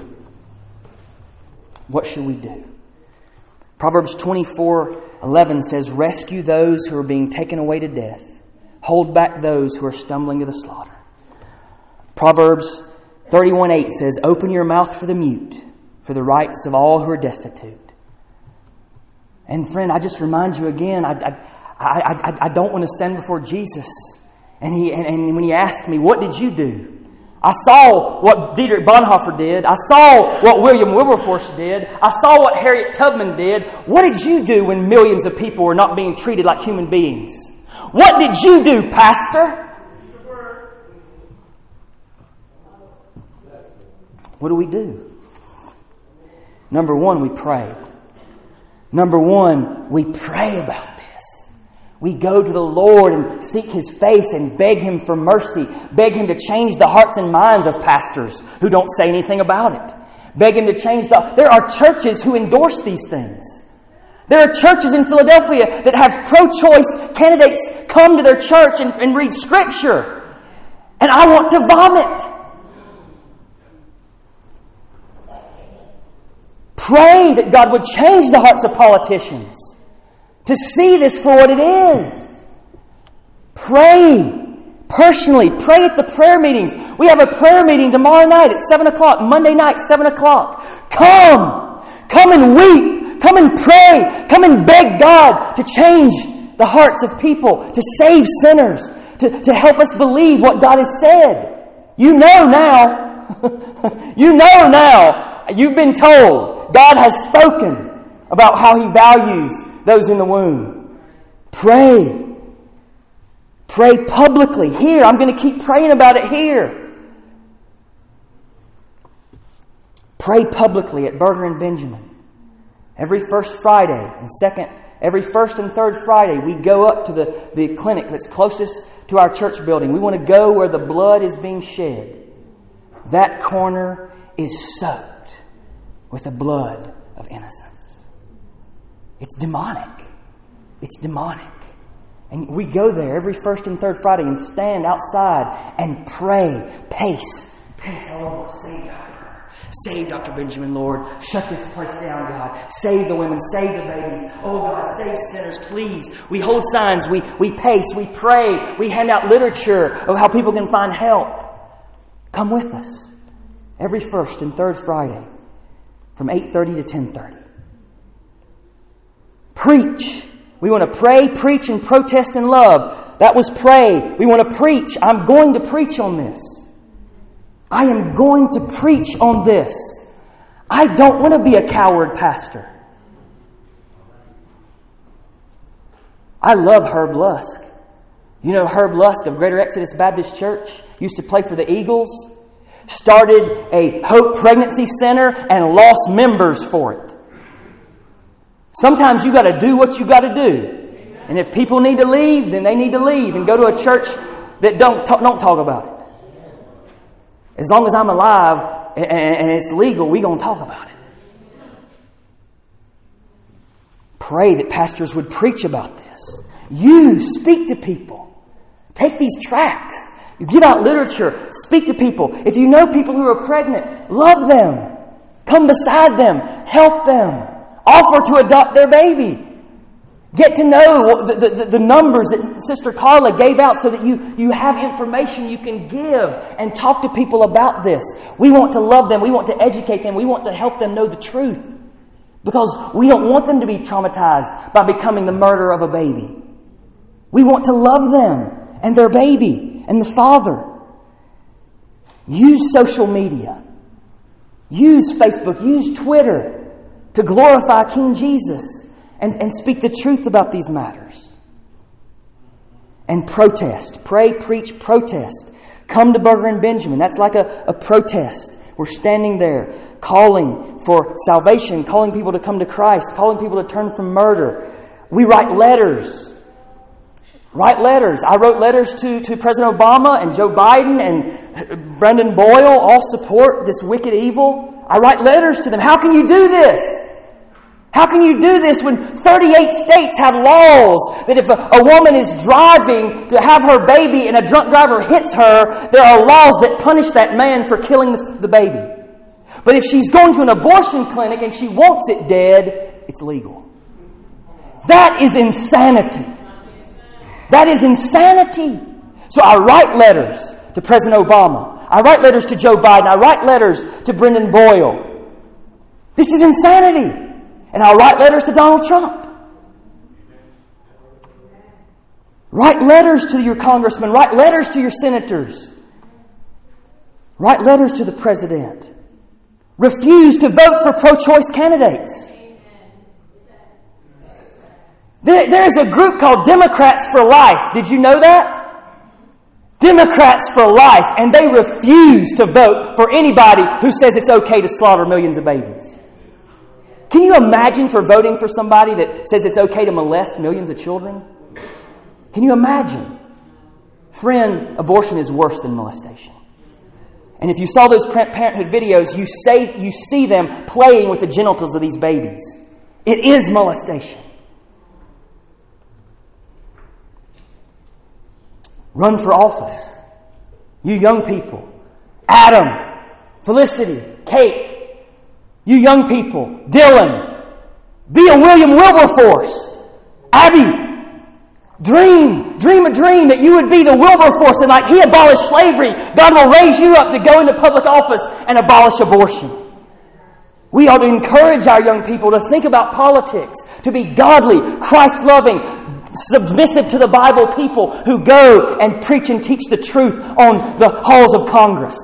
What should we do? Proverbs twenty-four eleven says, rescue those who are being taken away to death. Hold back those who are stumbling to the slaughter. Proverbs thirty-one eight says, open your mouth for the mute, for the rights of all who are destitute. And friend, I just remind you again, I, I, I, I, I don't want to stand before Jesus. And, he, and, and when He asked me, what did you do? I saw what Dietrich Bonhoeffer did. I saw what William Wilberforce did. I saw what Harriet Tubman did. What did you do when millions of people were not being treated like human beings? What did you do, Pastor? What do we do? Number one, we pray. Number one, we pray about this. We go to the Lord and seek His face and beg Him for mercy. Beg Him to change the hearts and minds of pastors who don't say anything about it. Beg Him to change the... There are churches who endorse these things. There are churches in Philadelphia that have pro-choice candidates come to their church and, and read Scripture. And I want to vomit. Pray that God would change the hearts of politicians to see this for what it is. Pray personally. Pray at the prayer meetings. We have a prayer meeting tomorrow night at seven o'clock. Monday night, seven o'clock. Come. Come and weep. Come and pray. Come and beg God to change the hearts of people, to save sinners, to, to help us believe what God has said. You know now. You know now. You've been told. God has spoken about how He values those in the womb. Pray. Pray publicly. Here, I'm going to keep praying about it here. Pray publicly at Berger and Benjamin. Every first Friday and second, every first and third Friday, we go up to the, the clinic that's closest to our church building. We want to go where the blood is being shed. That corner is soaked with the blood of innocence. It's demonic. It's demonic. And we go there every first and third Friday and stand outside and pray. Pace. Pace. Oh, Lord, save Doctor Save Doctor Benjamin, Lord. Shut this place down, God. Save the women. Save the babies. Oh, God, save sinners, please. We hold signs. We, we pace. We pray. We hand out literature of how people can find help. Come with us every first and third Friday from eight thirty to ten thirty. Preach. We want to pray, preach, and protest in love. That was pray. We want to preach. I'm going to preach on this. I am going to preach on this. I don't want to be a coward pastor. I love Herb Lusk. You know Herb Lusk of Greater Exodus Baptist Church? Used to play for the Eagles. Started a Hope Pregnancy Center and lost members for it. Sometimes you got to do what you got to do. And if people need to leave, then they need to leave and go to a church that don't talk, don't talk about it. As long as I'm alive and it's legal, we're going to talk about it. Pray that pastors would preach about this. You speak to people. Take these tracts. You give out literature. Speak to people. If you know people who are pregnant, love them. Come beside them. Help them. Offer to adopt their baby. Get to know the, the, the numbers that Sister Carla gave out so that you, you have information you can give and talk to people about this. We want to love them. We want to educate them. We want to help them know the truth. Because we don't want them to be traumatized by becoming the murderer of a baby. We want to love them and their baby and the father. Use social media. Use Facebook. Use Twitter to glorify King Jesus and, and speak the truth about these matters. And protest. Pray, preach, protest. Come to Berger and Benjamin. That's like a, a protest. We're standing there calling for salvation, calling people to come to Christ, calling people to turn from murder. We write letters. Write letters. I wrote letters to, to President Obama and Joe Biden and Brendan Boyle. All support this wicked evil. I write letters to them. How can you do this? How can you do this when thirty-eight states have laws that if a, a woman is driving to have her baby and a drunk driver hits her, there are laws that punish that man for killing the, the baby. But if she's going to an abortion clinic and she wants it dead, it's legal. That is insanity. That is insanity. So I write letters to President Obama. I write letters to Joe Biden. I write letters to Brendan Boyle. This is insanity. And I'll write letters to Donald Trump. Write letters to your congressmen. Write letters to your senators. Write letters to the president. Refuse to vote for pro-choice candidates. There, there's a group called Democrats for Life. Did you know that? Democrats for Life. And they refuse to vote for anybody who says it's okay to slaughter millions of babies. Can you imagine for voting for somebody that says it's okay to molest millions of children? Can you imagine? Friend, abortion is worse than molestation. And if you saw those Planned Parenthood videos, you say you see them playing with the genitals of these babies. It is molestation. Run for office. You young people. Adam, Felicity, Kate. You young people. Dylan. Be a William Wilberforce. Abby. Dream, dream a dream that you would be the Wilberforce, and like he abolished slavery, God will raise you up to go into public office and abolish abortion. We ought to encourage our young people to think about politics, to be godly, Christ-loving, submissive to the Bible people who go and preach and teach the truth on the halls of Congress.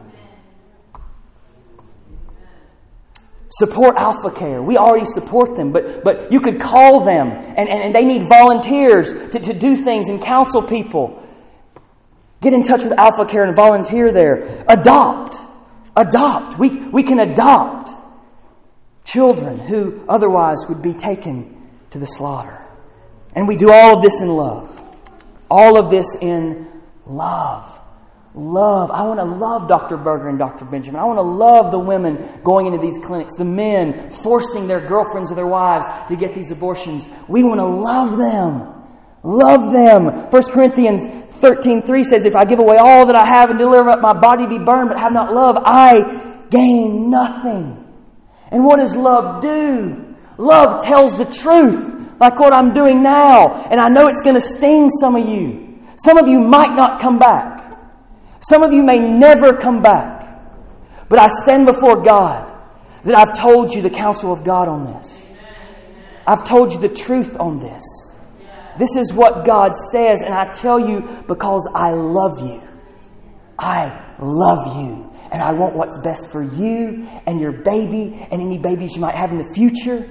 Support Alpha Care. We already support them, but, but you could call them, and, and, and they need volunteers to, to do things and counsel people. Get in touch with Alpha Care and volunteer there. Adopt. Adopt. We, we can adopt children who otherwise would be taken to the slaughter. And we do all of this in love. All of this in love. Love. I want to love Doctor Berger and Doctor Benjamin. I want to love the women going into these clinics, the men forcing their girlfriends or their wives to get these abortions. We want to love them. Love them. First Corinthians thirteen three says, if I give away all that I have and deliver up my body to be burned but have not love, I gain nothing. And what does love do? Love tells the truth, like what I'm doing now. And I know it's going to sting some of you. Some of you might not come back. Some of you may never come back. But I stand before God that I've told you the counsel of God on this. I've told you the truth on this. This is what God says, and I tell you because I love you. I love you. And I want what's best for you and your baby and any babies you might have in the future.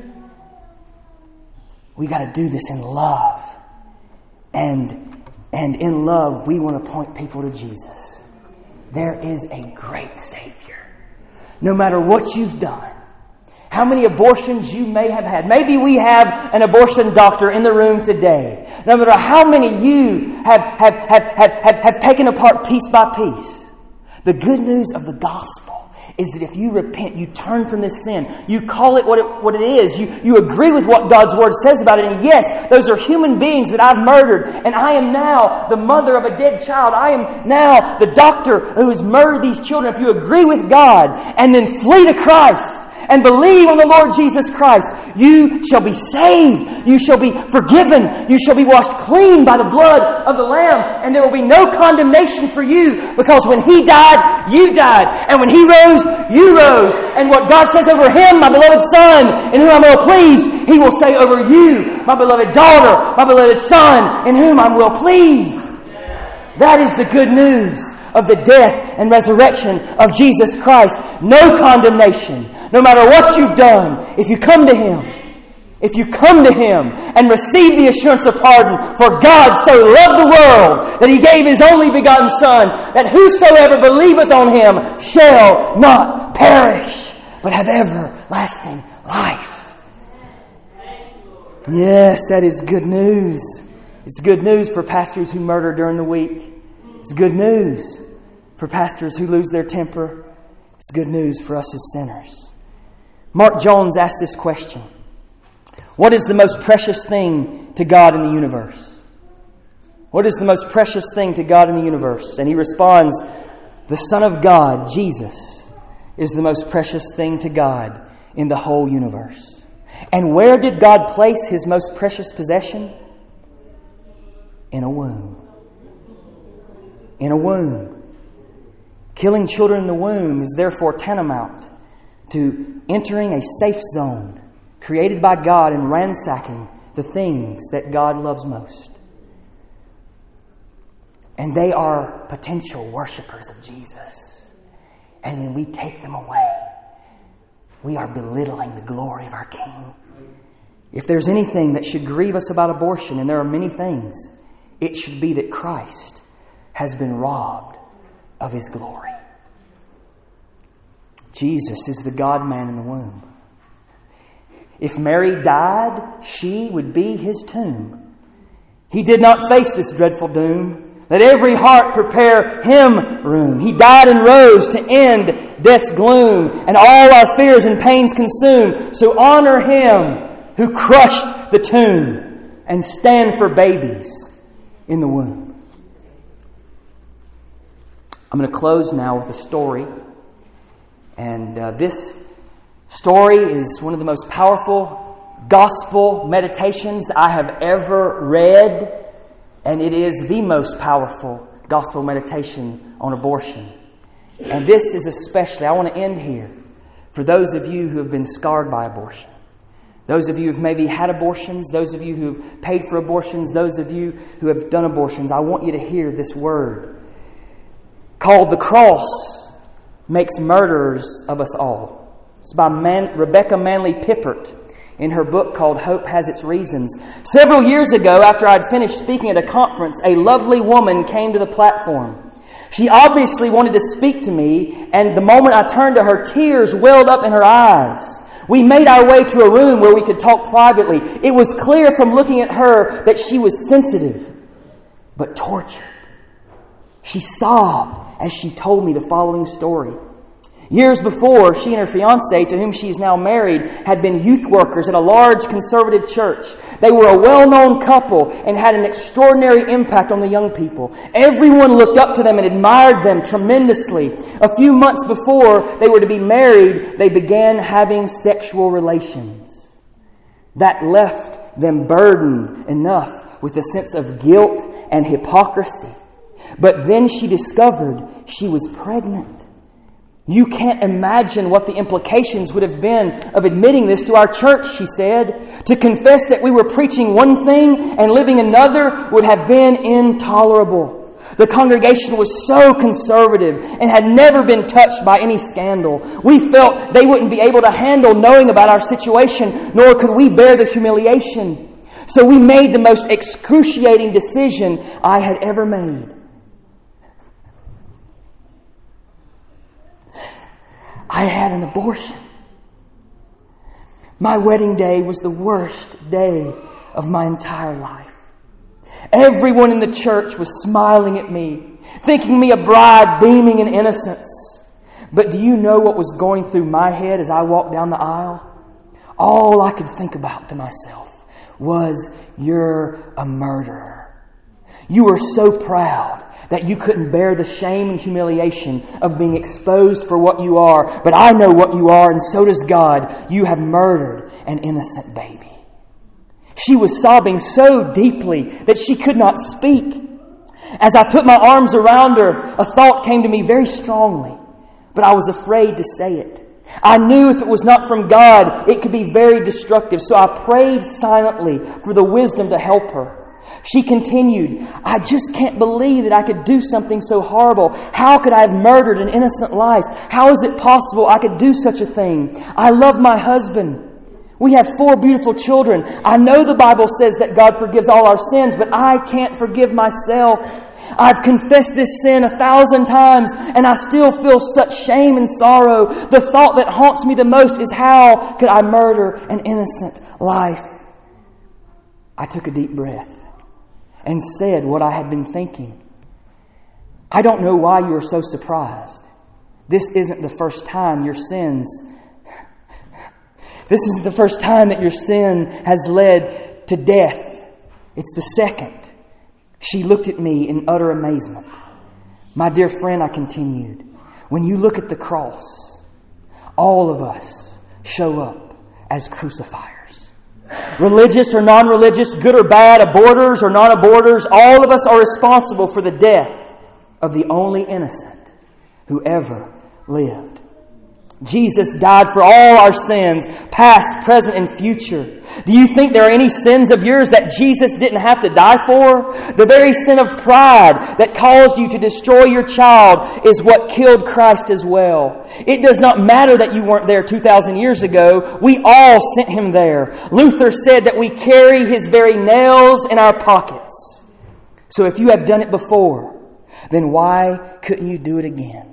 We got to do this in love. And, and in love, we want to point people to Jesus. There is a great Savior. No matter what you've done, how many abortions you may have had. Maybe we have an abortion doctor in the room today. No matter how many you have, have, have, have, have, have taken apart piece by piece. The good news of the gospel is that if you repent, you turn from this sin, you call it what it, what it is, you, you agree with what God's Word says about it, and yes, those are human beings that I've murdered, and I am now the mother of a dead child. I am now the doctor who has murdered these children. If you agree with God and then flee to Christ, and believe on the Lord Jesus Christ, you shall be saved. You shall be forgiven. You shall be washed clean by the blood of the Lamb. And there will be no condemnation for you, because when He died, you died. And when He rose, you rose. And what God says over Him, my beloved Son, in whom I'm well pleased, He will say over you, my beloved daughter, my beloved son, in whom I'm well pleased. That is the good news of the death and resurrection of Jesus Christ. No condemnation. No matter what you've done, if you come to Him, if you come to Him and receive the assurance of pardon, for God so loved the world that He gave His only begotten Son, that whosoever believeth on Him shall not perish, but have everlasting life. Yes, that is good news. It's good news for pastors who murder during the week. It's good news for pastors who lose their temper. It's good news for us as sinners. Mark Jones asked this question: what is the most precious thing to God in the universe? What is the most precious thing to God in the universe? And he responds, the Son of God, Jesus, is the most precious thing to God in the whole universe. And where did God place His most precious possession? In a womb. In a womb. Killing children in the womb is therefore tantamount to entering a safe zone created by God and ransacking the things that God loves most. And they are potential worshipers of Jesus. And when we take them away, we are belittling the glory of our King. If there's anything that should grieve us about abortion, and there are many things, it should be that Christ has been robbed of His glory. Jesus is the God-man in the womb. If Mary died, she would be His tomb. He did not face this dreadful doom. Let every heart prepare Him room. He died and rose to end death's gloom, and all our fears and pains consume. So honor Him who crushed the tomb, and stand for babies in the womb. I'm going to close now with a story. And uh, this story is one of the most powerful gospel meditations I have ever read. And it is the most powerful gospel meditation on abortion. And this is especially, I want to end here, for those of you who have been scarred by abortion. Those of you who have maybe had abortions, those of you who have paid for abortions, those of you who have done abortions, I want you to hear this word called the cross makes murderers of us all. It's by Man- Rebecca Manley Pippert in her book called Hope Has Its Reasons. Several years ago, after I'd finished speaking at a conference, a lovely woman came to the platform. She obviously wanted to speak to me, and the moment I turned to her, tears welled up in her eyes. We made our way to a room where we could talk privately. It was clear from looking at her that she was sensitive, but tortured. She sobbed as she told me the following story. Years before, she and her fiancé, to whom she is now married, had been youth workers at a large conservative church. They were a well-known couple and had an extraordinary impact on the young people. Everyone looked up to them and admired them tremendously. A few months before they were to be married, they began having sexual relations. That left them burdened enough with a sense of guilt and hypocrisy. But then she discovered she was pregnant. You can't imagine what the implications would have been of admitting this to our church, she said. To confess that we were preaching one thing and living another would have been intolerable. The congregation was so conservative and had never been touched by any scandal. We felt they wouldn't be able to handle knowing about our situation, nor could we bear the humiliation. So we made the most excruciating decision I had ever made. I had an abortion. My wedding day was the worst day of my entire life. Everyone in the church was smiling at me, thinking me a bride beaming in innocence. But do you know what was going through my head as I walked down the aisle? All I could think about to myself was, you're a murderer. You were so proud that you couldn't bear the shame and humiliation of being exposed for what you are. But I know what you are, and so does God. You have murdered an innocent baby. She was sobbing so deeply that she could not speak. As I put my arms around her, a thought came to me very strongly, but I was afraid to say it. I knew if it was not from God, it could be very destructive. So I prayed silently for the wisdom to help her. She continued, I just can't believe that I could do something so horrible. How could I have murdered an innocent life? How is it possible I could do such a thing? I love my husband. We have four beautiful children. I know the Bible says that God forgives all our sins, but I can't forgive myself. I've confessed this sin a thousand times, and I still feel such shame and sorrow. The thought that haunts me the most is, how could I murder an innocent life? I took a deep breath and said what I had been thinking. I don't know why you are so surprised. This isn't the first time your sins... This isn't the first time that your sin has led to death. It's the second. She looked at me in utter amazement. My dear friend, I continued, when you look at the cross, all of us show up as crucifiers. Religious or non-religious, good or bad, aborters or non-aborters, all of us are responsible for the death of the only innocent who ever lived. Jesus died for all our sins, past, present, and future. Do you think there are any sins of yours that Jesus didn't have to die for? The very sin of pride that caused you to destroy your child is what killed Christ as well. It does not matter that you weren't there two thousand years ago. We all sent Him there. Luther said that we carry His very nails in our pockets. So if you have done it before, then why couldn't you do it again?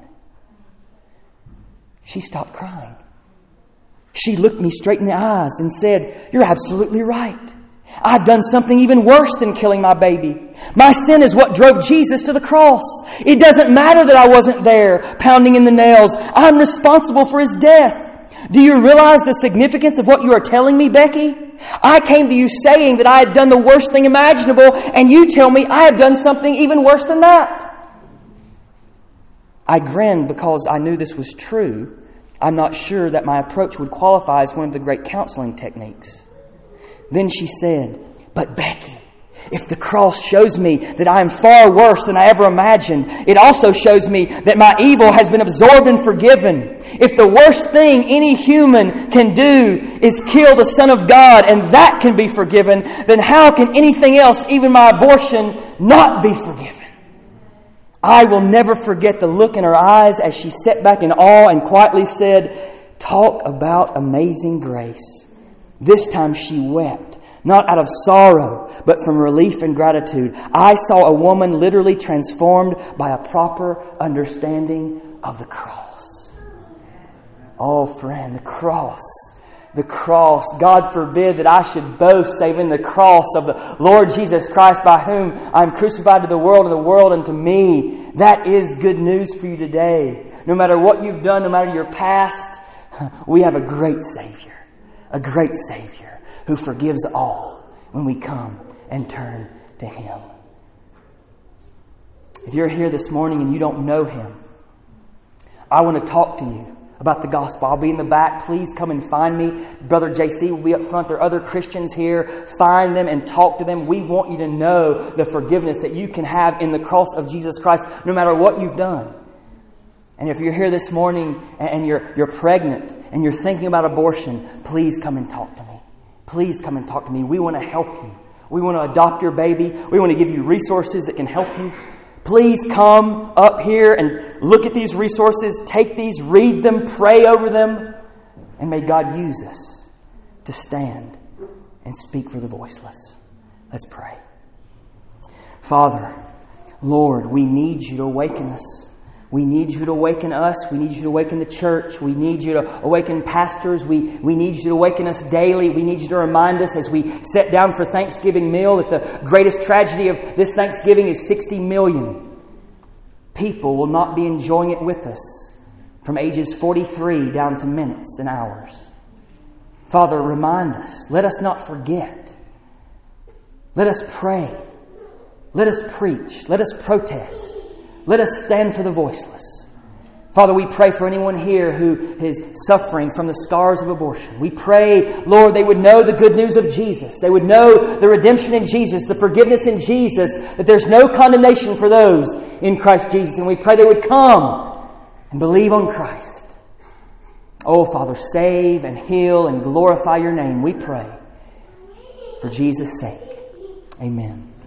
She stopped crying. She looked me straight in the eyes and said, "You're absolutely right. I've done something even worse than killing my baby. My sin is what drove Jesus to the cross. It doesn't matter that I wasn't there pounding in the nails. I'm responsible for His death. Do you realize the significance of what you are telling me, Becky? I came to you saying that I had done the worst thing imaginable, and you tell me I have done something even worse than that." I grinned because I knew this was true. I'm not sure that my approach would qualify as one of the great counseling techniques. Then she said, "But Becky, if the cross shows me that I am far worse than I ever imagined, it also shows me that my evil has been absorbed and forgiven. If the worst thing any human can do is kill the Son of God, and that can be forgiven, then how can anything else, even my abortion, not be forgiven?" I will never forget the look in her eyes as she sat back in awe and quietly said, "Talk about amazing grace." This time she wept, not out of sorrow, but from relief and gratitude. I saw a woman literally transformed by a proper understanding of the cross. Oh, friend, the cross. The cross. God forbid that I should boast save in the cross of the Lord Jesus Christ, by whom I am crucified to the world and the world unto me. That is good news for you today. No matter what you've done, no matter your past, we have a great Savior. A great Savior who forgives all when we come and turn to Him. If you're here this morning and you don't know Him, I want to talk to you about the gospel. I'll be in the back. Please come and find me. Brother J C will be up front. There are other Christians here. Find them and talk to them. We want you to know the forgiveness that you can have in the cross of Jesus Christ, no matter what you've done. And if you're here this morning and you're, you're pregnant and you're thinking about abortion, please come and talk to me. Please come and talk to me. We want to help you. We want to adopt your baby. We want to give you resources that can help you. Please come up here and look at these resources, take these, read them, pray over them, and may God use us to stand and speak for the voiceless. Let's pray. Father, Lord, we need you to awaken us. We need you to awaken us. We need you to awaken the church. We need you to awaken pastors. We, we need you to awaken us daily. We need you to remind us as we sit down for Thanksgiving meal that the greatest tragedy of this Thanksgiving is sixty million people will not be enjoying it with us from ages forty-three down to minutes and hours. Father, remind us. Let us not forget. Let us pray. Let us preach. Let us protest. Let us stand for the voiceless. Father, we pray for anyone here who is suffering from the scars of abortion. We pray, Lord, they would know the good news of Jesus. They would know the redemption in Jesus, the forgiveness in Jesus, that there's no condemnation for those in Christ Jesus. And we pray they would come and believe on Christ. Oh, Father, save and heal and glorify your name, we pray. For Jesus' sake, amen.